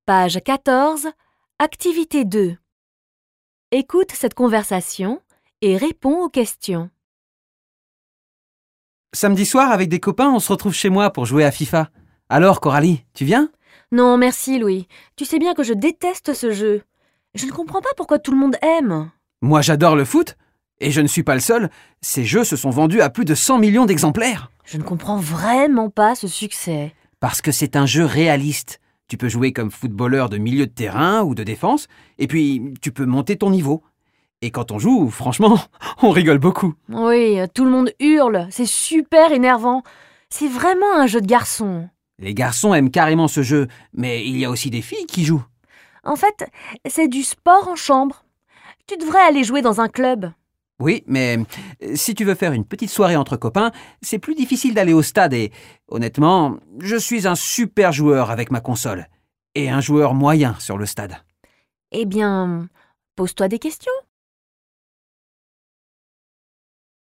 Page 14, activité 2. Écoute cette conversation et réponds aux questions. Samedi soir, avec des copains, on se retrouve chez moi pour jouer à FIFA. Alors, Coralie, tu viens ? Non, merci Louis. Tu sais bien que je déteste ce jeu. Je ne comprends pas pourquoi tout le monde aime. Moi, j'adore le foot, et je ne suis pas le seul. Ces jeux se sont vendus à plus de 100 millions d'exemplaires. Je ne comprends vraiment pas ce succès. Parce que c'est un jeu réaliste. Tu peux jouer comme footballeur de milieu de terrain ou de défense, et puis tu peux monter ton niveau. Et quand on joue, franchement, on rigole beaucoup. Oui, tout le monde hurle. C'est super énervant. C'est vraiment un jeu de garçon. Les garçons aiment carrément ce jeu, mais il y a aussi des filles qui jouent. En fait, c'est du sport en chambre. Tu devrais aller jouer dans un club. Oui, mais si tu veux faire une petite soirée entre copains, c'est plus difficile d'aller au stade et, honnêtement, je suis un super joueur avec ma console. Et un joueur moyen sur le stade. Eh bien, pose-toi des questions.